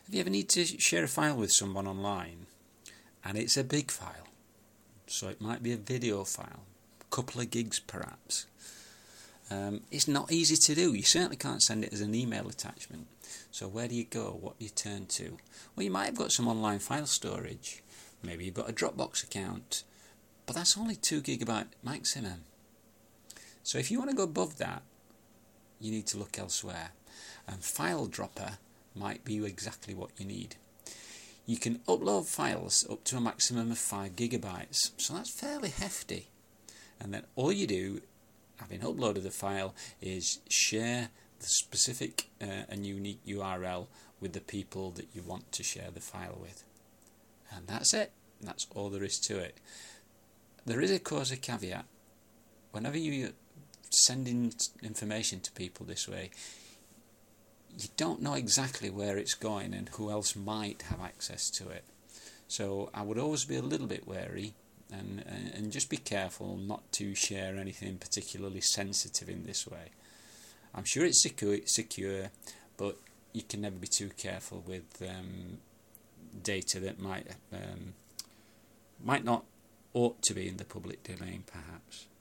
If you ever need to share a file with someone online, and it's a big file, so it might be a video file, a couple of gigs perhaps, it's not easy to do. You certainly can't send it as an email attachment. So where do you go? What do you turn to? Well, you might have got some online file storage. Maybe you've got a Dropbox account, but that's only 2 GB maximum. So if you want to go above that, you need to look elsewhere. And FileDropper might be exactly what you need. You can upload files up to a maximum of 5 GB, so that's fairly hefty. And then all you do, having uploaded the file, is share the specific and unique URL with the people that you want to share the file with. And that's it. That's all there is to it. There is, of course, a caveat. Whenever you send in information to people this way, you don't know exactly where it's going and who else might have access to it. So I would always be a little bit wary and just be careful not to share anything particularly sensitive in this way. I'm sure it's secure, but you can never be too careful with data that might not ought to be in the public domain, perhaps.